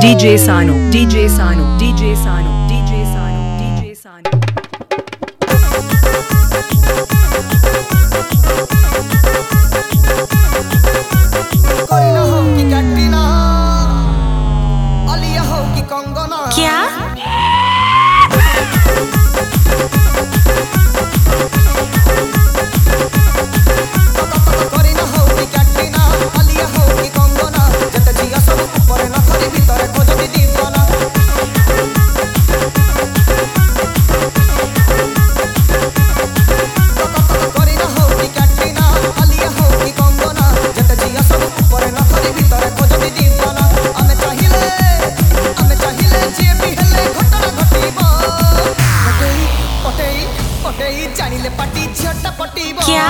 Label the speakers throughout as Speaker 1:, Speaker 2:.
Speaker 1: DJ Sano, DJ Sano, DJ Sano, DJ Sano, DJ Sano.
Speaker 2: Kareena हो कि कैटरीना, आलिया हो कि कंगना।
Speaker 3: क्या?
Speaker 2: करीना हो कि कैटरीना, आलिया हो कि कंगना। जत जिया सब ऊपर न थरी भीतर खोजती दीवाना। करीना हो कि कैटरीना, आलिया हो कि कंगना। जत जिया सब ऊपर न थरी भीतर खोजती दीवाना। आमे चाहिले जे भी हेले घटना घटिबो। पटेई जानिले पाटी झटा पटिबो।
Speaker 3: क्या?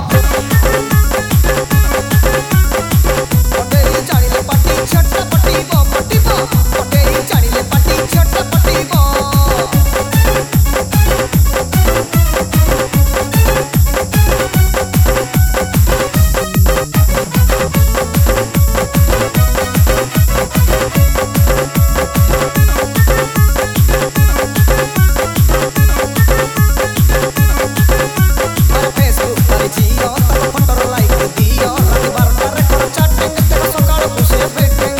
Speaker 2: पटेई जानिले पाटी झटा पटिबो, पटेई जानिले पाटी झटा पटिबो। फेसबुक पर जियो तक फोटो लाइक दियो। रात बार करे करो चैटिंग तेरा सकाळ खुशी बेटिंग।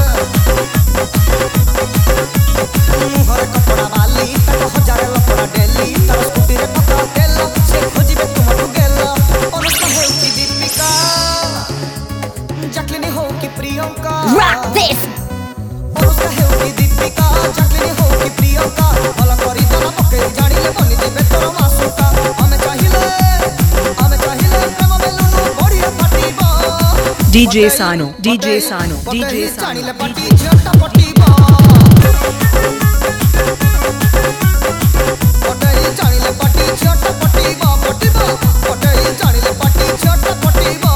Speaker 2: मुहर कपड़ा वाली तक हजार लपड़ा डेली। तारा स्कूटी रे पकड़ा देला से खोजिबे तुमको गेला। अनुष्का हो कि दीपिका, जैकलिन हो कि प्रियंका।
Speaker 3: Rock this!
Speaker 2: अनुष्का हो कि दीपिका, जैकलिन हो कि प्रियंका। भला करी दाना पके जानिले बनि जेबे तोर मासुका। आमे चाहिले प्रेम बेलुनु बढिया फाटिबो।
Speaker 1: DJ Sano, DJ Sano, DJ Sano.
Speaker 2: जानिले पाटी झटा पटिबो। पटेई जानिले पाटी झटा पटिबो, पटेई जानिले पाटी झटा पटिबो।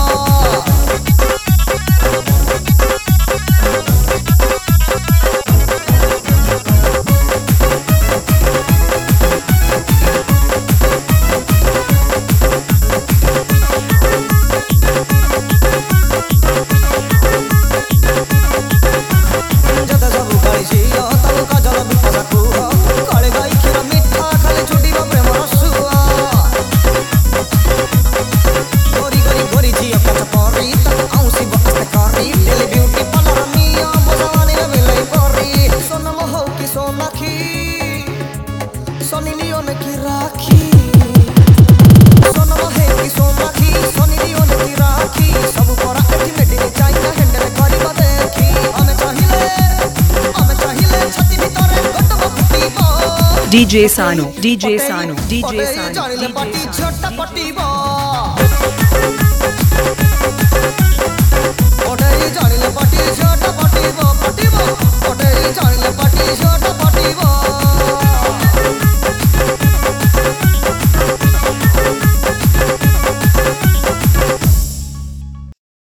Speaker 2: जत सब गाई जियो तब काजल बिपाशा कुह। काले गाई क्षीर मिठा खाली छुटिबो प्रेम रसुआ। गोरी जियो कच परी तक आउसी बस्ते करी। डेली ब्यूटी पार्लर मिया मजानी में मिलाई परी। सोनम हो कि सोनाखी, सोनी लियोन की राखी। सोनम है कि सोनाखी, सोनी लियोन की राखी। सब परा एठी मेडी चाइना हैंडल करिबो देखी। आमे चाहिले छाती भितरे गटबो फुटिबो।
Speaker 1: DJ Sano, DJ Sano, DJ Sano,
Speaker 2: जानिले
Speaker 1: DJ
Speaker 2: पाटी
Speaker 1: Sano.
Speaker 2: झटा पटिबो। पटेई जानिले पाटी झटा पटिबो, पटेई जानिले